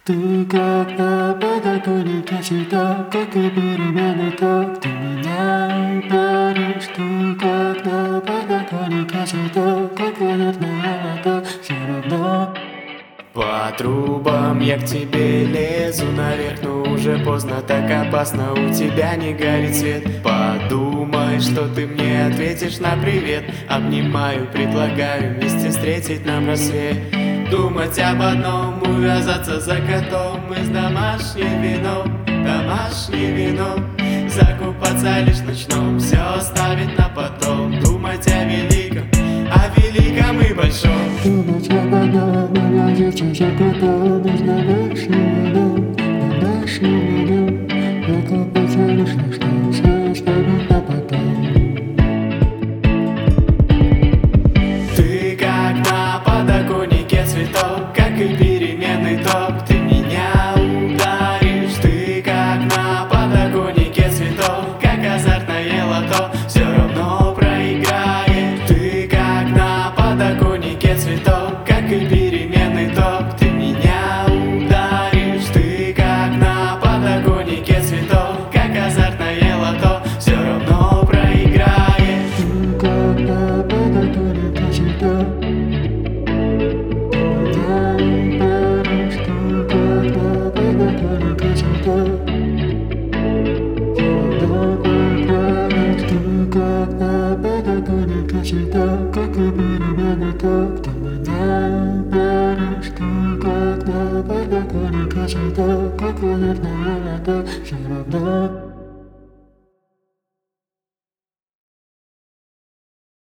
Ты когда подоконнике всегда, как и переменный ток, ты меня ударишь. Ты когда подоконнике всегда, как наверное это все равно. По трубам я к тебе лезу наверх, но уже поздно, так опасно, у тебя не горит свет. Подумай, что ты мне ответишь на привет. Обнимаю, предлагаю вместе встретить нам рассвет. Думать об одном, увязаться за котом. Мы с домашним вином закупаться лишь ночном, все оставить на потом. Думать о великом и большом. Думать об одном, увязаться за котом. Мы с домашним вином закупаться лишь ночном, все оставить на потом. Ты как на подоконнике цветок, как и переменный ток, ты меня ударишь. Ты как на подоконнике цветок, как азартное лото, все равно проиграет. Ты как на подоконнике цветок, как и переменный ток, ты меня ударишь. Ты как на подоконнике цветок, как азартное лото, все равно проиграет. Ты как на подоконнике цветок. Как и переменный ток, ты меня ударишь. Ты как на подоконнике цветок, как наверное это все равно.